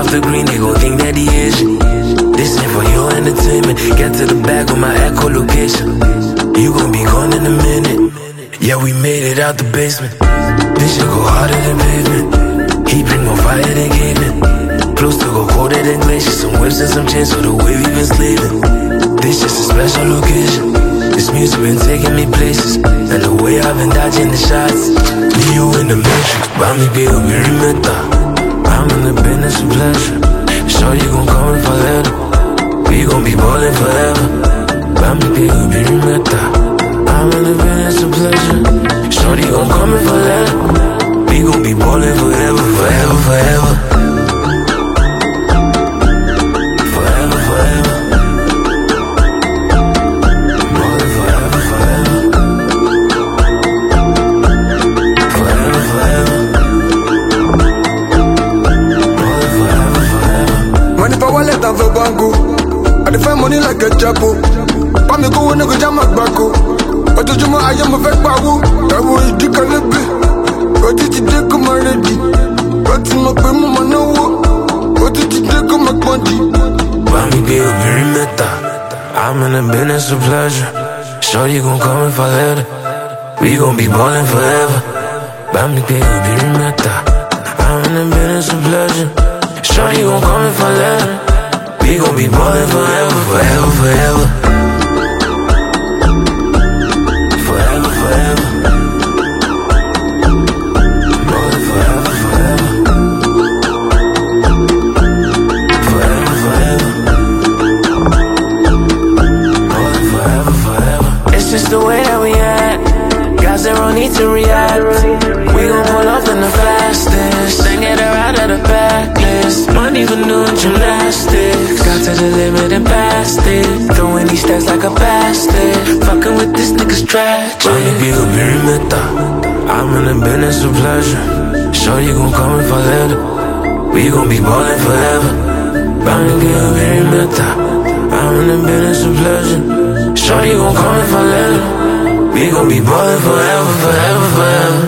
off the green, they gon' think that he is you. This ain't for your entertainment. Get to the back with my echolocation. You gon' be gone in a minute. Yeah, we made it out the basement. This shit go harder than pavement. He bring more fire than gaming. Close to go colder than glaciers. Some whips and some chains for the way we been slaving. This just a special occasion. This music been taking me places. And the way I've been dodging the shots. Me, you in the matrix. Bami Bill, Meta. I'm in the business of pleasure. Shorty gon' come in for later. We gon' be ballin' forever. Bami Bill, Meta. I'm in the business of pleasure. Shorty gon' come in for later. We gon' be ballin' forever, forever, forever. Forever, forever. Ballin' forever, forever. Forever, forever. Ballin' forever, forever. Money for wallet and for banco. I defend money like a chapo. Pa mi go no go jam agbako. Ojoojúmọ́ ayé mo fẹ́ pawó. Ẹ̀wọ̀n ìdí kan lébi. Ojú ti dé kó máa rẹ́dì. Ó ti mọ̀ pé mo máa náwó. Ojú ti dé kó máa pọ́ndì. Bami be obìnrin mẹ́ta. I'm in the business of pleasure. Shorty gon' come if I let her. We gon' be ballin' forever. Bami be obìnrin mẹ́ta. I'm in the business of pleasure. Shorty gon' come if I let her. We gon' be ballin' forever, forever, forever. Forever, forever. Ballin' forever, forever. Forever, forever. Ballin' forever, forever. It's just the way that we act. Got zero need to react. We gon' pull up in the fastest. Then get her out of the backlist. Money for doing gymnastics. Got to the limit and past it. Throwing these stats like a bastard. Fucking with this nigga's tragic. Bami be obìnrin mẹ́ta. I'm in the business of pleasure. Shorty gon' come if I let her. We gon' be ballin' forever. Bami be obìnrin mẹ́ta. I'm in the business of pleasure. Shorty gon' come if I let her. We gon' be ballin' forever, forever, forever.